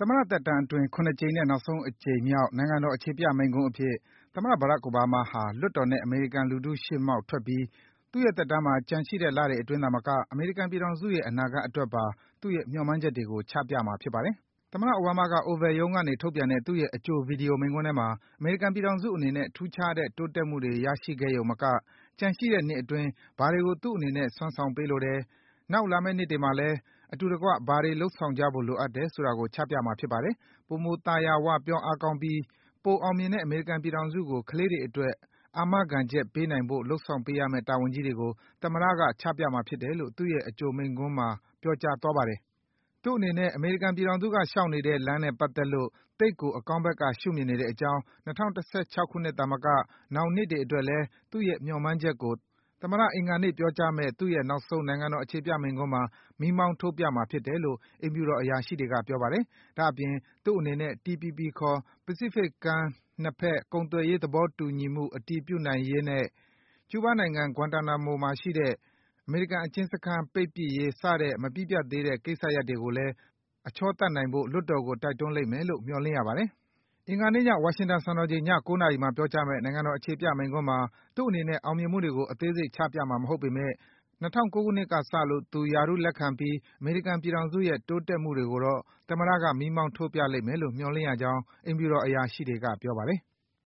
သမ္မတသက်တမ်းအတွင်း ၇ ကြိမ်နဲ့ နောက်ဆုံးအကြိမ်မြောက် နိုင်ငံတော်အခြေပြမိန့်ခွန်းအဖြစ် သမ္မတ Barack Obama ဟာ လွှတ်တော်နဲ့ အမေရိကန်လူထုရှေ့မှောက်ထွက်ပြီး သူ့ရဲ့သက်တမ်းမှာ ကျန်ရှိတဲ့လတွေအတွင်းသာမက အမေရိကန်ပြည်ထောင်စုရဲ့ အနာဂတ်အတွက်ပါ သူ့ရဲ့ မျှော်မှန်းချက်တွေကို ချပြမှာ ဖြစ်ပါတယ်။ သမ္မတ အိုဘားမားက Oval ရုံးကနေ ထုတ်ပြန်တဲ့ သူ့ရဲ့ အကြို ဗွီဒီယိုမိန့်ခွန်းထဲမှာ အမေရိကန်ပြည်ထောင်စုအနေနဲ့ ထူးခြားတဲ့ တိုးတက်မှုတွေ ရရှိခဲ့ရုံမက ကျန်ရှိတဲ့နှစ်အတွင်း ဘာတွေကို သူ့အနေနဲ့ စွမ်းဆောင်ပေးလိုတယ်၊ နောက်လာမယ့်နှစ်တွေမှာလည်း အတူတကွ ဘာတွေ လုပ်ဆောင်ကြဖို့ လိုအပ်တယ်ဆိုတာကို ချပြမှာ ဖြစ်ပါတယ်။ ပိုမိုသာယာဝပြောအားကောင်းပြီး ပိုအောင်မြင်တဲ့ အမေရိကန်ပြည်ထောင်စုကို ကလေးတွေအတွက် အာမခံချက်ပေးနိုင်ဖို့ လုပ်ဆောင်ပေးရမယ့် တာဝန်ကြီးတွေကို သမ္မတက ချပြမှာဖြစ်တယ်လို့ သူ့ရဲ့ အကြိုမိန့်ခွန်းမှာ ပြောကြားသွားပါတယ်။ သူ့အနေနဲ့ အမေရိကန်ပြည်ထောင်စုက လျှောက်နေတဲ့ လမ်းနဲ့ပတ်သက်လို့ သိပ်ကို အကောင်းဘက်က ရှုမြင်နေတဲ့အကြောင်း၊ ၂၀၁၆ ခုနှစ်သာမက နောင်နှစ်တွေအတွက်လည်း သူ့ရဲ့ မျှော်မှန်းချက်ကို သမ္မတ အင်္ဂါနေ့ ပြောကြားမယ့် သူ့ရဲ့ နောက်ဆုံး နိုင်ငံတော်အခြေပြမိန့်ခွန်းမှာ မီးမောင်းထိုးပြမှာဖြစ်တယ်လို့ အိမ်ဖြူတော် အရာရှိတွေက ပြောပါတယ်။ ဒါ့အပြင် သူ့အနေနဲ့ TPP ခေါ် ပစိဖိတ်ကမ်းနှစ်ဘက် ကုန်သွယ်ရေးသဘောတူညီမှု အတည်ပြုနိုင်ရေးနဲ့ ကျူးဘားနိုင်ငံ Guantanamo မှာရှိတဲ့ အမေရိကန်အကျဉ်းစခန်း ပိတ်ပစ်ရေး စတဲ့ မပြီးပြတ်သေးတဲ့ ကိစ္စရပ်တွေကိုလည်း အချောသတ်နိုင်ဖို့ လွှတ်တော်ကို တိုက်တွန်းလိမ့်မယ်လို့ မျှော်လင့်ရပါတယ်။ အင်္ဂါနေ့ည ဝါရှင်တန်စံတော်ချိန် ည ၉ နာရီမှာ ပြောကြားမယ့် နိုင်ငံတော်အခြေပြမိန့်ခွန်းမှာ သူ့အနေနဲ့ အောင်မြင်မှုတွေကို အသေးစိတ် ချပြမှာမဟုတ်ပေမယ့် ၂၀၀၉ ခုနှစ်ကစလို့ သူ ရာထူးလက်ခံပြီး အမေရိကန်ပြည်ထောင်စုရဲ့ တိုးတက်မှုတွေကိုတော့ သမ္မတက မီးမောင်းထိုးပြလိမ့်မယ်လို့ မျှော်လင့်ရကြောင်း အိမ်ဖြူတော် အရာရှိတွေက ပြောပါတယ်